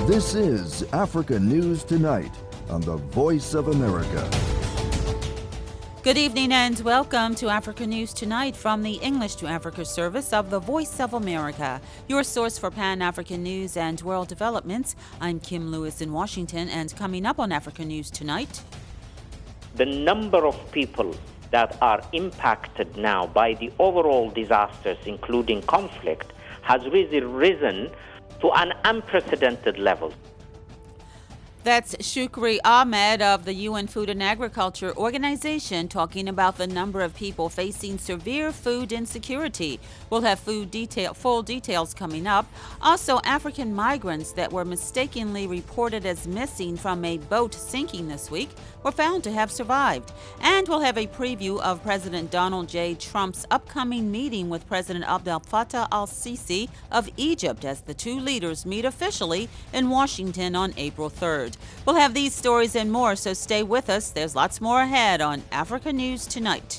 This is Africa News Tonight on the Voice of America. Good evening and welcome to Africa News Tonight from the English to Africa service of the Voice of America, your source for Pan-African news and world developments. I'm Kim Lewis in Washington, and coming up on Africa News Tonight. The number of people that are impacted now by the overall disasters, including conflict, has really risen to an unprecedented level. That's Shukri Ahmed of the UN Food and Agriculture Organization talking about the number of people facing severe food insecurity. We'll have full details coming up. Also, African migrants that were mistakenly reported as missing from a boat sinking this week were found to have survived. And we'll have a preview of President Donald J. Trump's upcoming meeting with President Abdel Fattah al-Sisi of Egypt as the two leaders meet officially in Washington on April 3rd. We'll have these stories and more, so stay with us. There's lots more ahead on Africa News Tonight.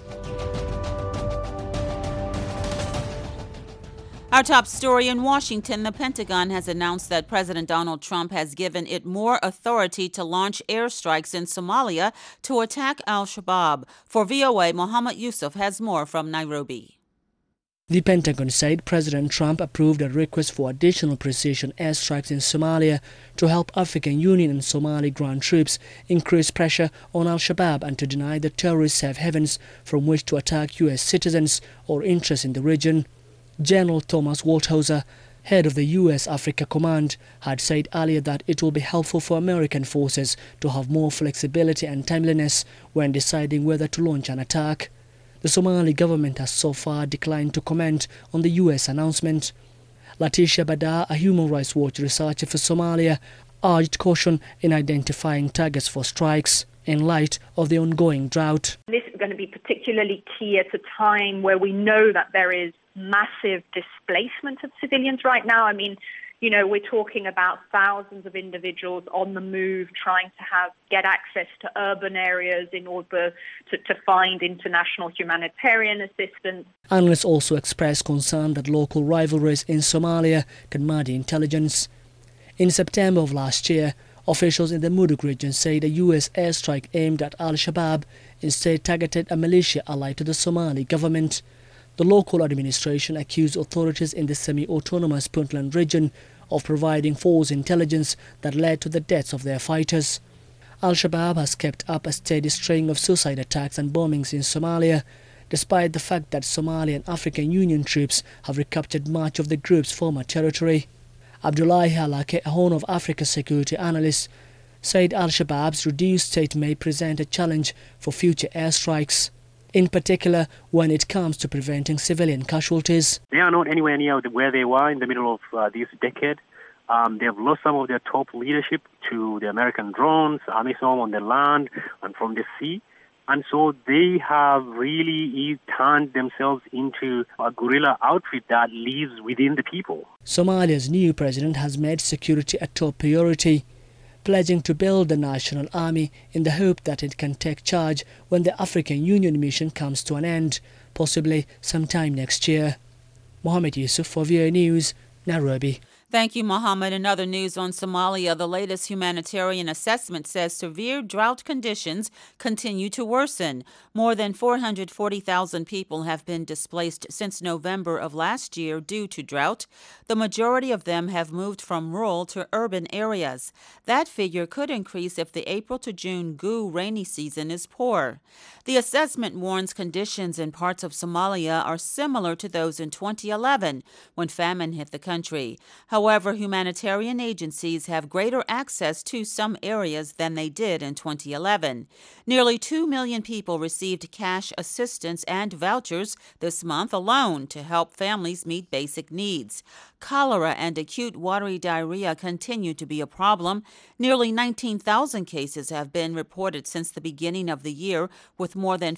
Our top story in Washington, the Pentagon has announced that President Donald Trump has given it more authority to launch airstrikes in Somalia to attack al-Shabaab. For VOA, Mohammed Yusuf has more from Nairobi. The Pentagon said President Trump approved a request for additional precision airstrikes in Somalia to help African Union and Somali ground troops increase pressure on al-Shabaab and to deny the terrorists safe havens from which to attack U.S. citizens or interests in the region. General Thomas Waldhauser, head of the U.S. Africa Command, had said earlier that it will be helpful for American forces to have more flexibility and timeliness when deciding whether to launch an attack. The Somali government has so far declined to comment on the U.S. announcement. Letitia Badar, a Human Rights Watch researcher for Somalia, urged caution in identifying targets for strikes in light of the ongoing drought. This is going to be particularly key at a time where we know that there is massive displacement of civilians right now. I mean, you know, we're talking about thousands of individuals on the move trying to get access to urban areas in order to find international humanitarian assistance. Analysts also expressed concern that local rivalries in Somalia can muddy intelligence. In September of last year, officials in the Mudug region said a U.S. airstrike aimed at al-Shabaab instead targeted a militia allied to the Somali government. The local administration accused authorities in the semi-autonomous Puntland region of providing false intelligence that led to the deaths of their fighters. Al-Shabaab has kept up a steady string of suicide attacks and bombings in Somalia, despite the fact that Somali and African Union troops have recaptured much of the group's former territory. Abdullahi Halake, a Horn of Africa security analyst, said Al-Shabaab's reduced state may present a challenge for future airstrikes, in particular when it comes to preventing civilian casualties. They are not anywhere near where they were in the middle of this decade. They have lost some of their top leadership to the American drones, AMISOM on the land and from the sea. And so they have really turned themselves into a guerrilla outfit that lives within the people. Somalia's new president has made security a top priority, pledging to build the national army in the hope that it can take charge when the African Union mission comes to an end, possibly sometime next year. Mohammed Yusuf for VOA News, Nairobi. Thank you, Mohammed. In other news on Somalia, the latest humanitarian assessment says severe drought conditions continue to worsen. More than 440,000 people have been displaced since November of last year due to drought. The majority of them have moved from rural to urban areas. That figure could increase if the April to June GU rainy season is poor. The assessment warns conditions in parts of Somalia are similar to those in 2011 when famine hit the country. However, humanitarian agencies have greater access to some areas than they did in 2011. Nearly 2 million people received cash assistance and vouchers this month alone to help families meet basic needs. Cholera and acute watery diarrhea continue to be a problem. Nearly 19,000 cases have been reported since the beginning of the year, with more than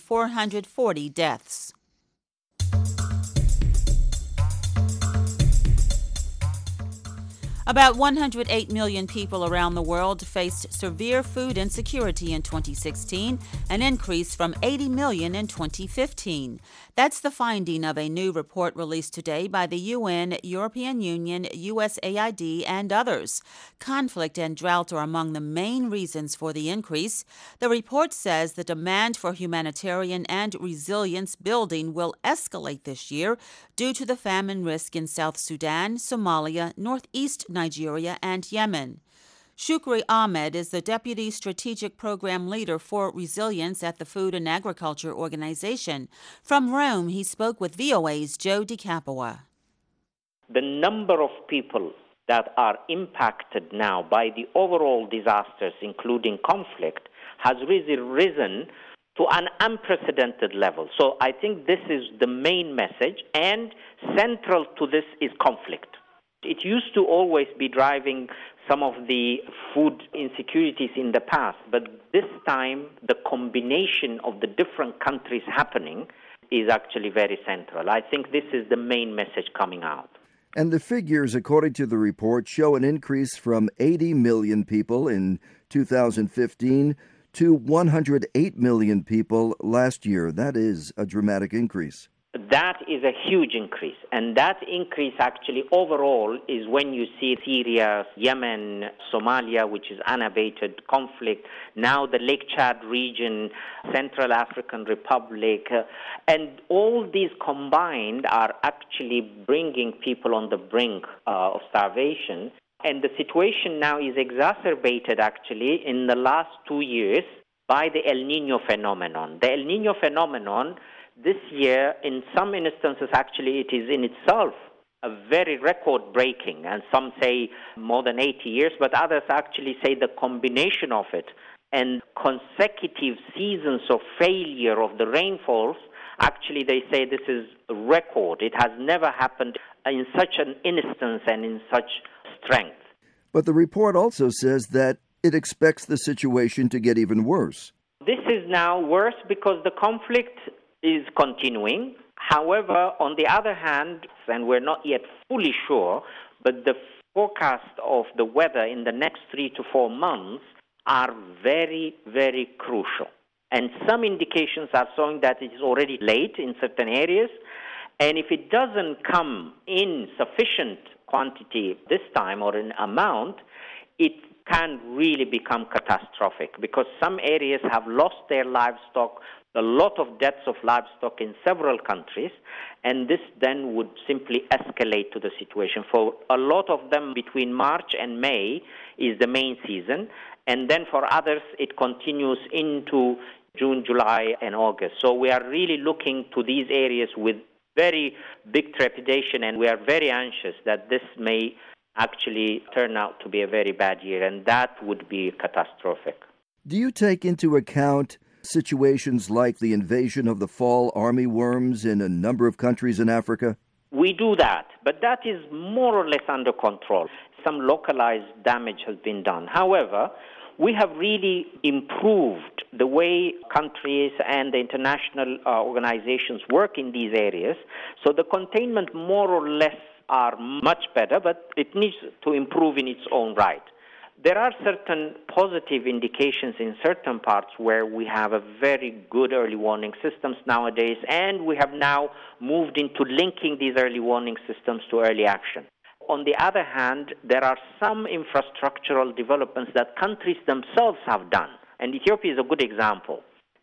440 deaths. About 108 million people around the world faced severe food insecurity in 2016, an increase from 80 million in 2015. That's the finding of a new report released today by the UN, European Union, USAID, and others. Conflict and drought are among the main reasons for the increase. The report says the demand for humanitarian and resilience building will escalate this year due to the famine risk in South Sudan, Somalia, Northeast Nigeria, and Yemen. Shukri Ahmed is the Deputy Strategic Program Leader for Resilience at the Food and Agriculture Organization. From Rome, he spoke with VOA's Joe DiCapua. The number of people that are impacted now by the overall disasters, including conflict, has really risen to an unprecedented level. So I think this is the main message, and central to this is conflict. It used to always be driving some of the food insecurities in the past, but this time the combination of the different countries happening is actually very central. I think this is the main message coming out. And the figures, according to the report, show an increase from 80 million people in 2015 to 108 million people last year. That is a dramatic increase. That is a huge increase, and that increase actually overall is when you see Syria, Yemen, Somalia, which is unabated conflict, now the Lake Chad region, Central African Republic, and all these combined are actually bringing people on the brink of starvation. And the situation now is exacerbated actually in the last 2 years by the El Niño phenomenon. The El Niño phenomenon this year, in some instances, actually, it is in itself a very record-breaking, and some say more than 80 years, but others actually say the combination of it and consecutive seasons of failure of the rainfalls, actually they say this is a record. It has never happened in such an instance and in such strength. But the report also says that it expects the situation to get even worse. This is now worse because the conflict is continuing. However, on the other hand, and we're not yet fully sure, but the forecast of the weather in the next 3 to 4 months are very, very crucial. And some indications are showing that it is already late in certain areas. And if it doesn't come in sufficient quantity this time or in amount, it can really become catastrophic because some areas have lost their livestock, a lot of deaths of livestock in several countries, and this then would simply escalate to the situation. For a lot of them, between March and May is the main season, and then for others, it continues into June, July, and August. So we are really looking to these areas with very big trepidation, and we are very anxious that this may actually turn out to be a very bad year, and that would be catastrophic. Do you take into account situations like the invasion of the fall armyworms in a number of countries in Africa? We do that, but that is more or less under control. Some localized damage has been done. However, we have really improved the way countries and the international organizations work in these areas. So the containment more or less are much better, but it needs to improve in its own right. There are certain positive indications in certain parts where we have a very good early warning systems nowadays, and we have now moved into linking these early warning systems to early action. On the other hand, there are some infrastructural developments that countries themselves have done, and Ethiopia is a good example.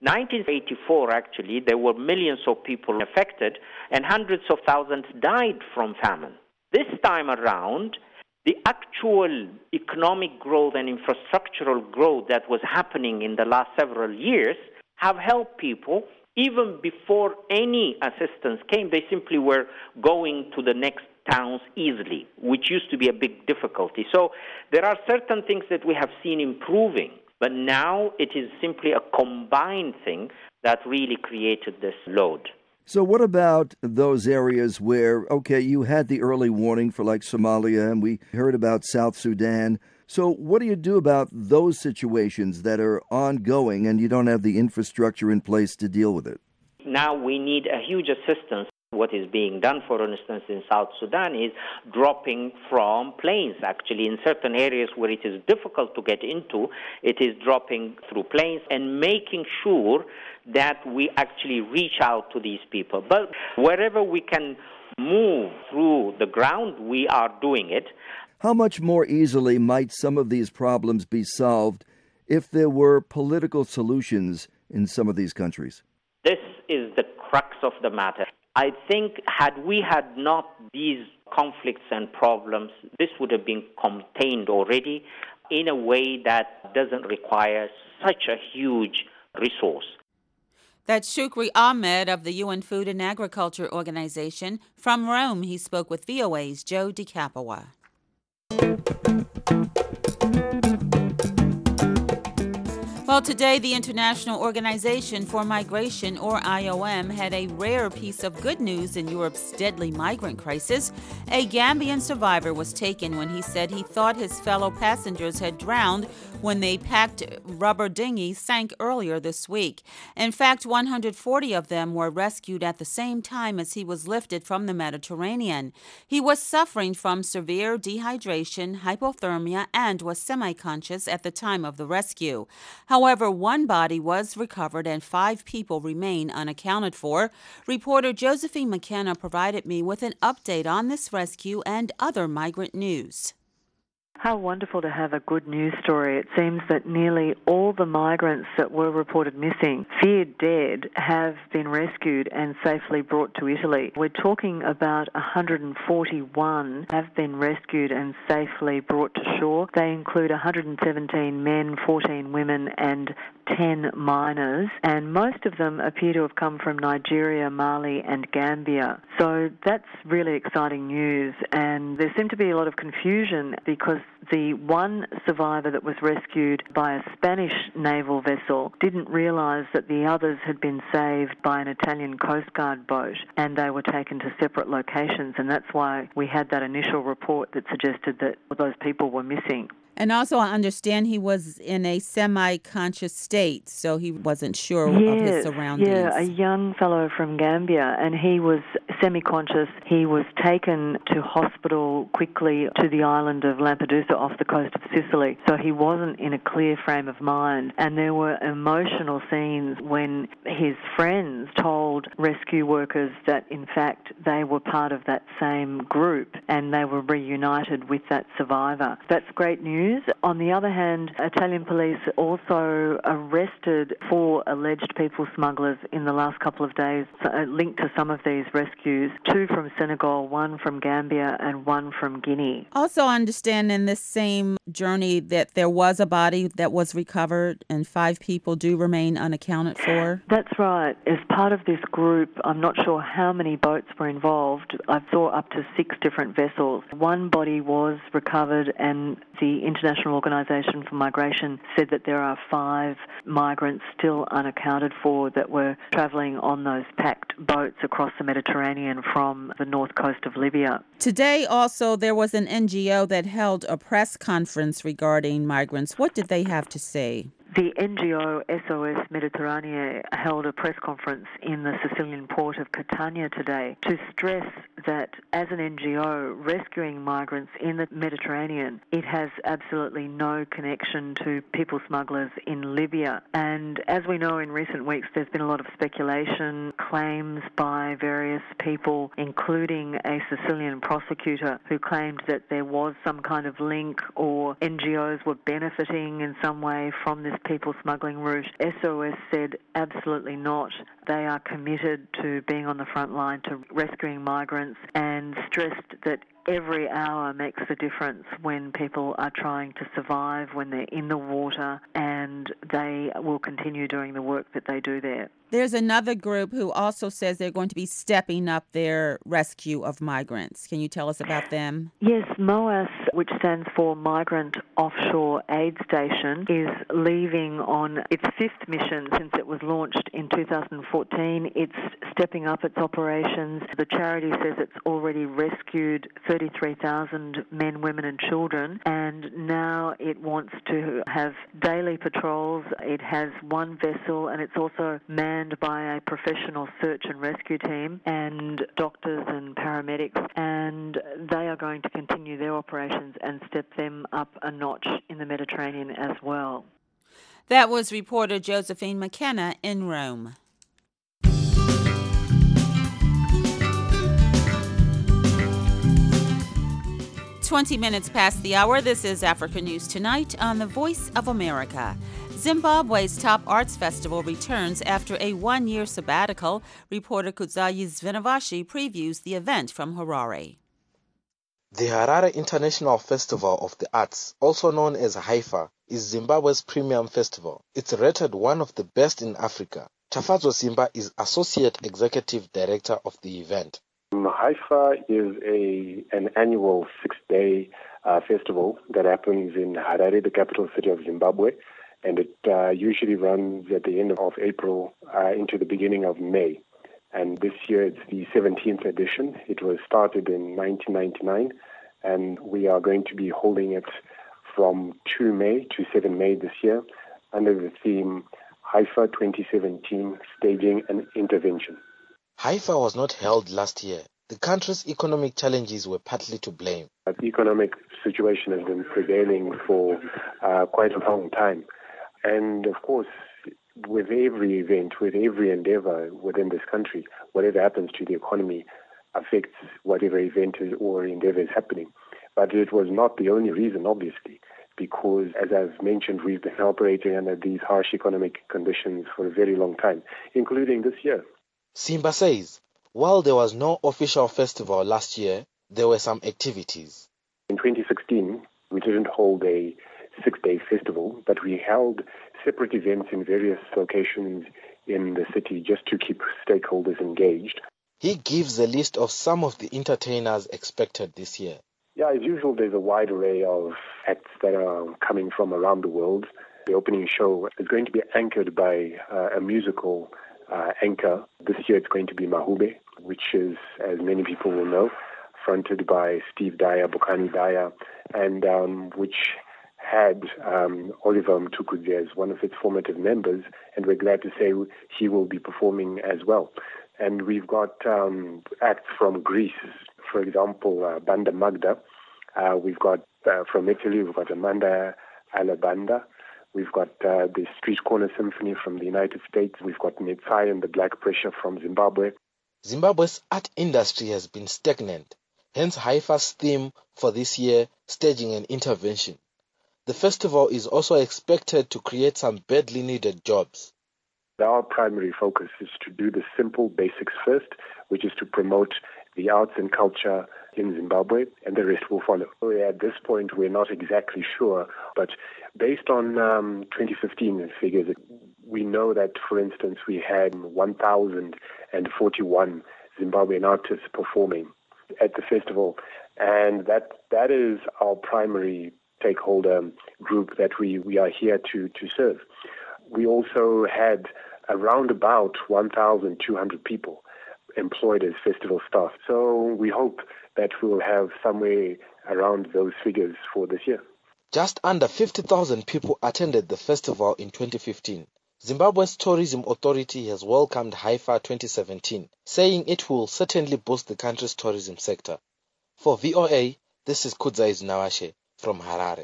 1984, actually, there were millions of people affected, and hundreds of thousands died from famine. This time around, the actual economic growth and infrastructural growth that was happening in the last several years have helped people. Even before any assistance came, they simply were going to the next towns easily, which used to be a big difficulty. So there are certain things that we have seen improving, but now it is simply a combined thing that really created this load. So what about those areas where, okay, you had the early warning for like Somalia, and we heard about South Sudan. So what do you do about those situations that are ongoing and you don't have the infrastructure in place to deal with it? Now we need a huge assistance. What is being done, for instance, in South Sudan is dropping from planes. Actually, in certain areas where it is difficult to get into, it is dropping through planes and making sure that we actually reach out to these people. But wherever we can move through the ground, we are doing it. How much more easily might some of these problems be solved if there were political solutions in some of these countries? This is the crux of the matter. I think had we had not these conflicts and problems, this would have been contained already in a way that doesn't require such a huge resource. That's Shukri Ahmed of the UN Food and Agriculture Organization. From Rome, he spoke with VOA's Joe DiCapua. Well, today the International Organization for Migration, or IOM, had a rare piece of good news in Europe's deadly migrant crisis. A Gambian survivor was taken when he said he thought his fellow passengers had drowned when they packed rubber dinghy sank earlier this week. In fact, 140 of them were rescued at the same time as he was lifted from the Mediterranean. He was suffering from severe dehydration, hypothermia, and was semi-conscious at the time of the rescue. However, one body was recovered and 5 people remain unaccounted for. Reporter Josephine McKenna provided me with an update on this rescue and other migrant news. How wonderful to have a good news story. It seems that nearly all the migrants that were reported missing, feared dead, have been rescued and safely brought to Italy. We're talking about 141 have been rescued and safely brought to shore. They include 117 men, 14 women and 10 minors, and most of them appear to have come from Nigeria, Mali and Gambia. So that's really exciting news, and there seemed to be a lot of confusion because the one survivor that was rescued by a Spanish naval vessel didn't realise that the others had been saved by an Italian Coast Guard boat, and they were taken to separate locations, and that's why we had that initial report that suggested that those people were missing. And also, I understand he was in a semi-conscious state, so he wasn't sure of his surroundings. Yeah, a young fellow from Gambia, and he was semi-conscious. He was taken to hospital quickly to the island of Lampedusa off the coast of Sicily, so he wasn't in a clear frame of mind. And there were emotional scenes when his friends told rescue workers that, in fact, they were part of that same group and they were reunited with that survivor. That's great news. On the other hand, Italian police also arrested 4 alleged people smugglers in the last couple of days linked to some of these rescues, 2 from Senegal, 1 from Gambia and 1 from Guinea. Also, I understand in this same journey that there was a body that was recovered and 5 people do remain unaccounted for. That's right. As part of this group, I'm not sure how many boats were involved. I saw up to 6 different vessels. 1 body was recovered, and the International Organization for Migration said that there are 5 migrants still unaccounted for that were travelling on those packed boats across the Mediterranean from the north coast of Libya. Today also there was an NGO that held a press conference regarding migrants. What did they have to say? The NGO SOS Mediterranea held a press conference in the Sicilian port of Catania today to stress that as an NGO rescuing migrants in the Mediterranean, it has absolutely no connection to people smugglers in Libya. And as we know, in recent weeks there's been a lot of speculation, claims by various people, including a Sicilian prosecutor who claimed that there was some kind of link or NGOs were benefiting in some way from this people smuggling route. SOS said absolutely not. They are committed to being on the front line to rescuing migrants and stressed that every hour makes a difference when people are trying to survive, when they're in the water, and they will continue doing the work that they do there. There's another group who also says they're going to be stepping up their rescue of migrants. Can you tell us about them? Yes, MOAS, which stands for Migrant Offshore Aid Station, is leaving on its 5th mission since it was launched in 2014. It's stepping up its operations. The charity says it's already rescued 33,000 men, women and children, and now it wants to have daily patrols. It has one vessel, and it's also manned by a professional search and rescue team and doctors and paramedics, and they are going to continue their operations and step them up a notch in the Mediterranean as well. That was reporter Josephine McKenna in Rome. 20 minutes past the hour. This is Africa News Tonight on the Voice of America. Zimbabwe's top arts festival returns after a one-year sabbatical. Reporter Kudzayi Zvinavashi previews the event from Harare. The Harare International Festival of the Arts, also known as Haifa, is Zimbabwe's premium festival. It's rated one of the best in Africa. Tafazo Simba is Associate Executive Director of the event. Haifa is an annual 6-day festival that happens in Harare, the capital city of Zimbabwe, and it usually runs at the end of April into the beginning of May. And this year it's the 17th edition. It was started in 1999, and we are going to be holding it from 2 May to 7 May this year under the theme Haifa 2017, Staging and Intervention. Haifa was not held last year. The country's economic challenges were partly to blame. The economic situation has been prevailing for quite a long time. And of course, with every event, with every endeavor within this country, whatever happens to the economy affects whatever event or endeavor is happening. But it was not the only reason, obviously, because, as I've mentioned, we've been operating under these harsh economic conditions for a very long time, including this year. Simba says, while there was no official festival last year, there were some activities. In 2016, we didn't hold a 6-day festival, but we held separate events in various locations in the city just to keep stakeholders engaged. He gives a list of some of the entertainers expected this year. Yeah, as usual, there's a wide array of acts that are coming from around the world. The opening show is going to be anchored by a musical anchor. This year it's going to be Mahube, which is, as many people will know, fronted by Steve Dyer, Bokani Dyer, and which had Oliver Mtukudzi as one of its formative members, and we're glad to say he will be performing as well. And we've got acts from Greece, for example, Banda Magda. We've got from Italy, we've got Amanda Alabanda. We've got the Street Corner Symphony from the United States. We've got Metsai and the Black Pressure from Zimbabwe. Zimbabwe's art industry has been stagnant, hence Haifa's theme for this year, Staging and Intervention. The festival is also expected to create some badly needed jobs. Our primary focus is to do the simple basics first, which is to promote the arts and culture in Zimbabwe, and the rest will follow. At this point, we're not exactly sure, but based on 2015 figures, we know that, for instance, we had 1,041 Zimbabwean artists performing at the festival, and that is our primary stakeholder group that we are here to serve. We also had around about 1,200 people employed as festival staff. So we hope that we will have somewhere around those figures for this year. Just under 50,000 people attended the festival in 2015. Zimbabwe's Tourism Authority has welcomed Haifa 2017, saying it will certainly boost the country's tourism sector. For VOA, this is Kudzayi Zvinavashi from Harare.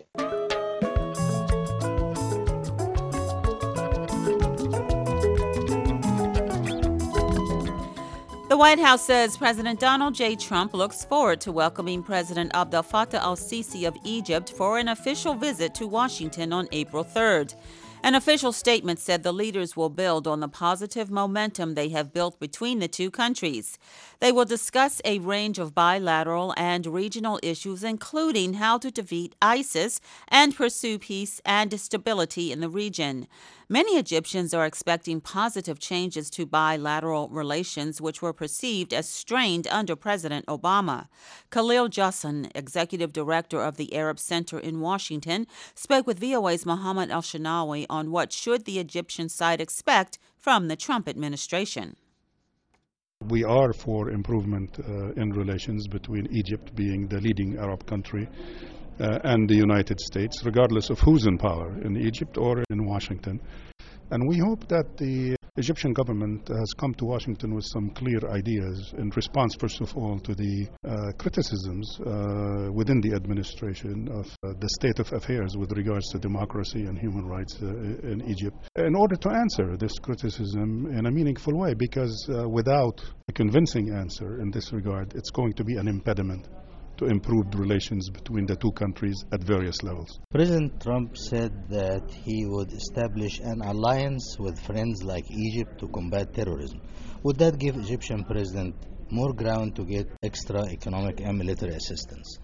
The White House says President Donald J. Trump looks forward to welcoming President Abdel Fattah al-Sisi of Egypt for an official visit to Washington on April 3rd. An official statement said the leaders will build on the positive momentum they have built between the two countries. They will discuss a range of bilateral and regional issues, including how to defeat ISIS and pursue peace and stability in the region. Many Egyptians are expecting positive changes to bilateral relations, which were perceived as strained under President Obama. Khalil Jassan, executive director of the Arab Center in Washington, spoke with VOA's Mohammed El-Shanawi on what should the Egyptian side expect from the Trump administration. We are for improvement in relations between Egypt, being the leading Arab country, and the United States, regardless of who's in power, in Egypt or in Washington. And we hope that the Egyptian government has come to Washington with some clear ideas in response, first of all, to the criticisms within the administration of the state of affairs with regards to democracy and human rights in Egypt, in order to answer this criticism in a meaningful way, because without a convincing answer in this regard, it's going to be an impediment to improved relations between the two countries at various levels. President Trump said that he would establish an alliance with friends like Egypt to combat terrorism. Would that give Egyptian president more ground to get extra economic and military assistance?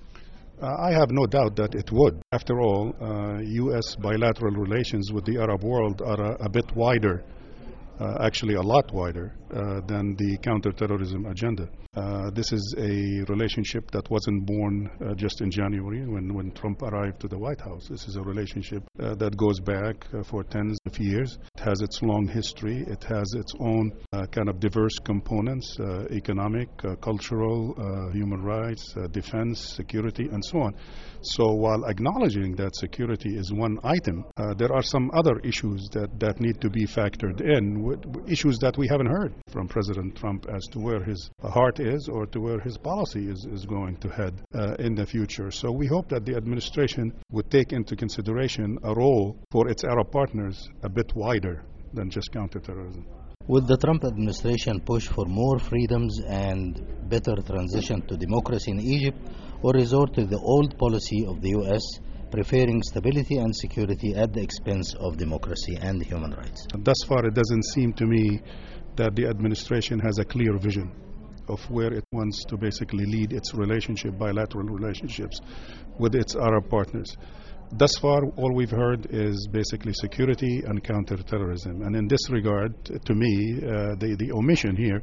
I have no doubt that it would. After all, U.S. bilateral relations with the Arab world are a bit wider, actually a lot wider than the counterterrorism agenda. This is a relationship that wasn't born just in January when Trump arrived to the White House. This is a relationship that goes back for tens of years. It has its long history. It has its own kind of diverse components, economic, cultural, human rights, defense, security, and so on. So while acknowledging that security is one item, there are some other issues that need to be factored in, issues that we haven't heard from President Trump as to where his heart is or to where his policy is going to head in the future. So we hope that the administration would take into consideration a role for its Arab partners a bit wider than just counterterrorism. Would the Trump administration push for more freedoms and better transition to democracy in Egypt, or resort to the old policy of the U.S., preferring stability and security at the expense of democracy and human rights? Thus far, it doesn't seem to me that the administration has a clear vision of where it wants to basically lead its bilateral relationships with its Arab partners. Thus far, all we've heard is basically security and counterterrorism. And in this regard, to me, the omission here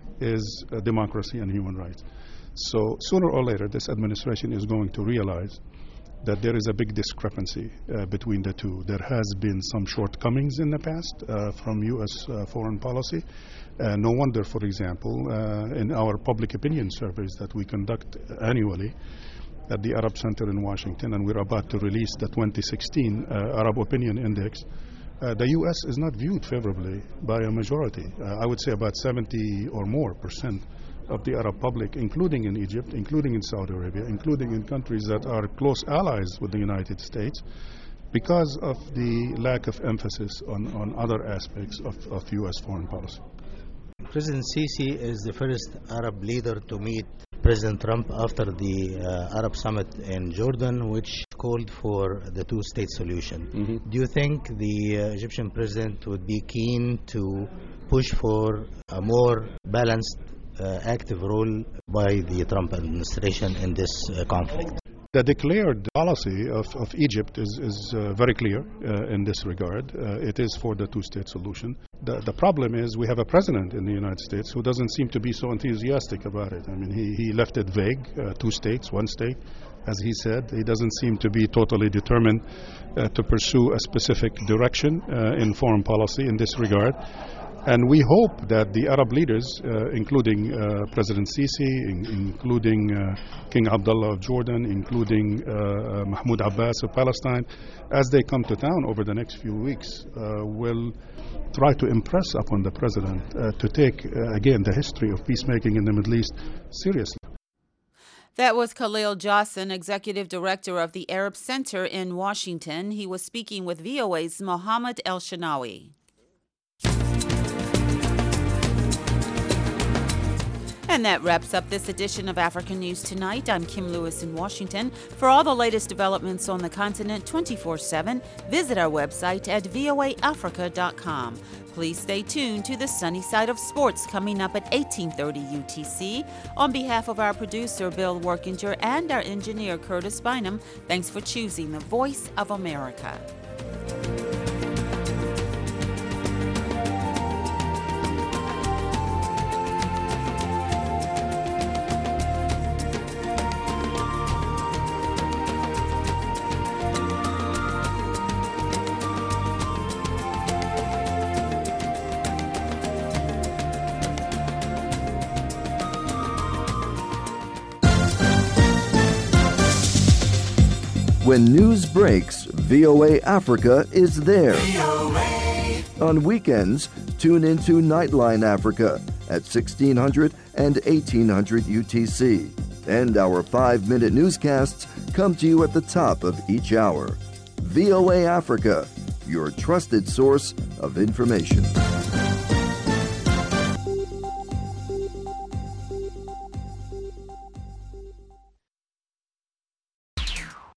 is democracy and human rights. So sooner or later, this administration is going to realize that there is a big discrepancy between the two. There has been some shortcomings in the past from U.S. Foreign policy. No wonder, for example, in our public opinion surveys that we conduct annually at the Arab Center in Washington, and we're about to release the 2016 Arab Opinion Index, the U.S. is not viewed favorably by a majority. I would say about 70 or more % of the Arab public, including in Egypt, including in Saudi Arabia, including in countries that are close allies with the United States, because of the lack of emphasis on other aspects of U.S. foreign policy. President Sisi is the first Arab leader to meet President Trump after the Arab summit in Jordan, which called for the two-state solution. Mm-hmm. Do you think the Egyptian president would be keen to push for a more balanced, active role by the Trump administration in this conflict? The declared policy of Egypt is very clear in this regard. It is for the two-state solution. The problem is we have a president in the United States who doesn't seem to be so enthusiastic about it. I mean, he left it vague, two states, one state, as he said. He doesn't seem to be totally determined to pursue a specific direction in foreign policy in this regard. And we hope that the Arab leaders, including President Sisi, including King Abdullah of Jordan, including Mahmoud Abbas of Palestine, as they come to town over the next few weeks, will try to impress upon the president to take, again, the history of peacemaking in the Middle East seriously. That was Khalil Jassin, Executive Director of the Arab Center in Washington. He was speaking with VOA's Mohammed El-Shanawi. And that wraps up this edition of Africa News Tonight. I'm Kim Lewis in Washington. For all the latest developments on the continent 24/7, visit our website at voaafrica.com. Please stay tuned to the Sunny Side of Sports coming up at 1830 UTC. On behalf of our producer, Bill Workinger, and our engineer, Curtis Bynum, thanks for choosing the Voice of America. When news breaks, VOA Africa is there. On weekends, tune into Nightline Africa at 1600 and 1800 UTC. And our 5-minute newscasts come to you at the top of each hour. VOA Africa, your trusted source of information.